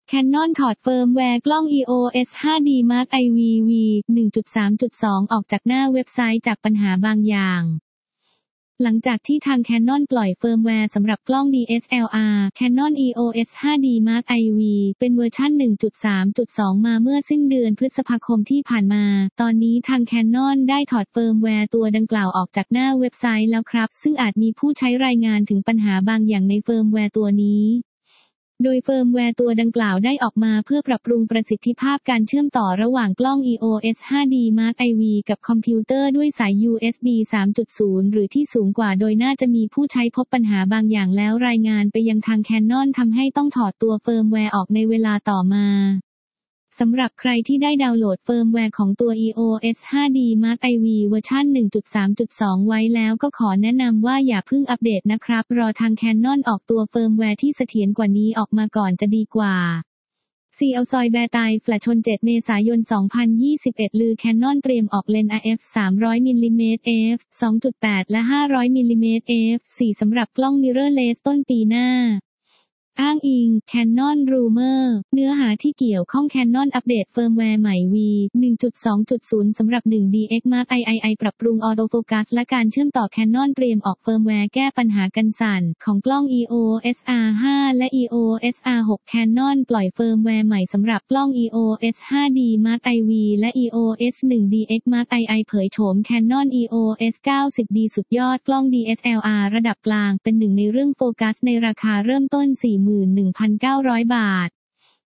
Canon ถอดเฟิร์มแวร์กล้อง EOS 5D Mark IV-V 1.3.2 ออกจากหน้าเว็บไซต์จากปัญหาบางอย่างหลังจากที่ทาง Canon ปล่อยเฟิร์มแวร์สำหรับกล้อง DSLR Canon EOS 5D Mark IV เป็นเวอร์ชัน 1.3.2 มาเมื่อสิ้นเดือนพฤษภาคมที่ผ่านมาตอนนี้ทาง Canon ได้ถอดเฟิร์มแวร์ตัวดังกล่าวออกจากหน้าเว็บไซต์แล้วครับซึ่งอาจมีผู้ใช้รายงานถึงปัญหาบางอย่างในเฟิร์มแวร์ตัวนี้โดยเฟิร์มแวร์ตัวดังกล่าวได้ออกมาเพื่อปรับปรุงประสิทธิภาพการเชื่อมต่อระหว่างกล้อง EOS 5D Mark IV กับคอมพิวเตอร์ด้วยสาย USB 3.0 หรือที่สูงกว่าโดยน่าจะมีผู้ใช้พบปัญหาบางอย่างแล้วรายงานไปยังทาง Canon ทำให้ต้องถอดตัวเฟิร์มแวร์ออกในเวลาต่อมาสำหรับใครที่ได้ดาวน์โหลดเฟิร์มแวร์ของตัว EOS 5D Mark IV เวอร์ชัน 1.3.2 ไว้แล้วก็ขอแนะนำว่าอย่าเพิ่งอัปเดตนะครับรอทาง Canon ออกตัวเฟิร์มแวร์ที่เสถียรกว่านี้ออกมาก่อนจะดีกว่าซีเอาซอยแบร์ตายแฟลชชน7 เมษายน 2021 ลือ Canon เตรียมออกเลนส์ AF 300mm f 2.8 และ 500mm f 4 สำหรับกล้อง mirrorless ต้นปีหน้าอ้างอิง Canon Rumor เนื้อหาที่เกี่ยวข้อง Canon อัปเดตเฟิร์มแวร์ใหม่ V 1.2.0 สำหรับ 1DX Mark III ปรับปรุงออโตโฟกัสและการเชื่อมต่อ Canon เตรียมออกเฟิร์มแวร์แก้ปัญหากันสั่นของกล้อง EOS R5 และ EOS R6 Canon ปล่อยเฟิร์มแวร์ใหม่สำหรับกล้อง EOS 5D Mark IV และ EOS 1DX Mark II เผยโฉม Canon EOS 90D สุดยอดกล้อง DSLR ระดับกลางเป็นหนึ่งในเรื่องโฟกัสในราคาเริ่มต้น 41,900 บาท